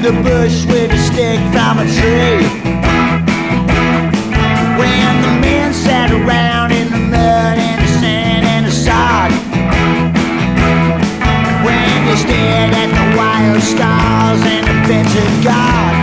the bush with a stick from a tree. When the men sat around in the mud and the sand and the sod, when they stared at the wild stars and the bits of God.